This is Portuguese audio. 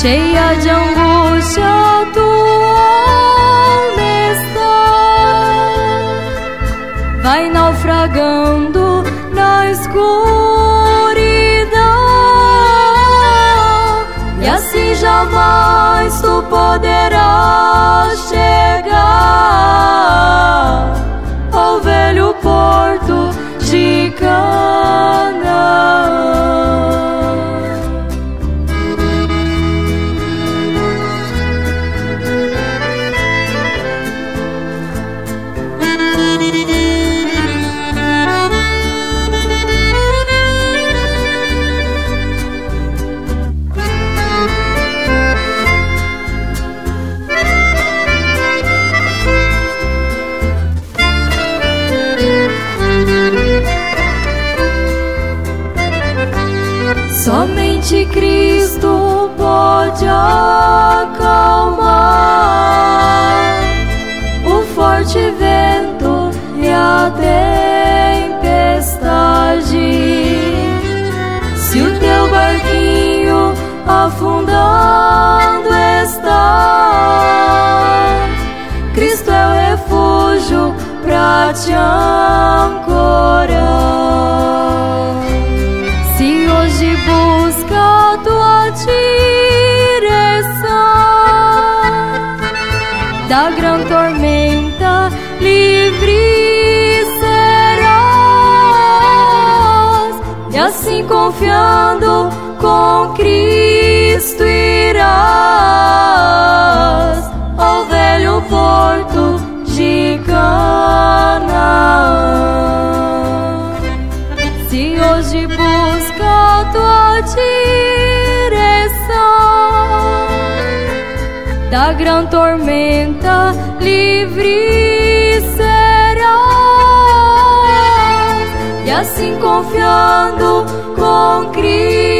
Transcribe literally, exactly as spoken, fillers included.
cheia de angústia, onde está? Vai naufragando na escuridão, e assim jamais tu poderás chegar ao velho porto de Canaã. Somente Cristo pode acalmar o forte vento e a tempestade. Se o teu barquinho afundando está, Cristo é o refúgio pra te ancorar. Se hoje busca a tua direção da grande tormenta, livre serás, e assim confiando com Cristo irás ao velho porto de Canaã. Se hoje busca a tua direção da grande tormenta, livre serás, e assim confiando com Cristo